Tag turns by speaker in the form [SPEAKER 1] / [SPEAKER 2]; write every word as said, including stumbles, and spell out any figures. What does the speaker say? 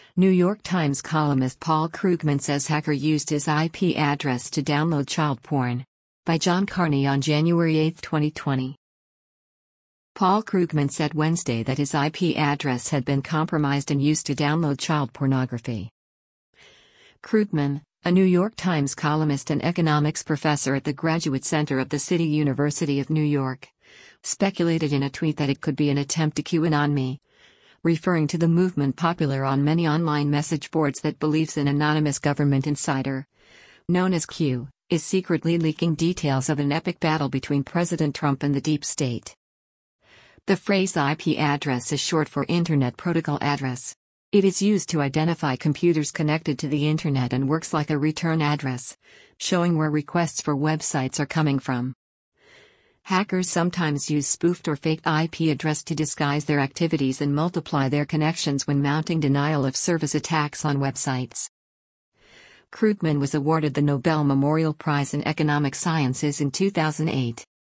[SPEAKER 1] New York Times columnist Paul Krugman says hacker used his I P address to download child porn. By John Carney on January eighth, twenty twenty. Paul Krugman said Wednesday that his I P address had been compromised and used to download child pornography. Krugman, a New York Times columnist and economics professor at the Graduate Center of the City University of New York, speculated in a tweet that it could be an attempt to QAnon me, referring to the movement popular on many online message boards that believes an anonymous government insider, known as Q, is secretly leaking details of an epic battle between President Trump and the deep state. The phrase I P address is short for Internet Protocol Address. It is used to identify computers connected to the Internet and works like a return address, showing where requests for websites are coming from. Hackers sometimes use spoofed or faked I P address to disguise their activities and multiply their connections when mounting denial of service attacks on websites. Krugman was awarded the Nobel Memorial Prize in Economic Sciences in two thousand eight.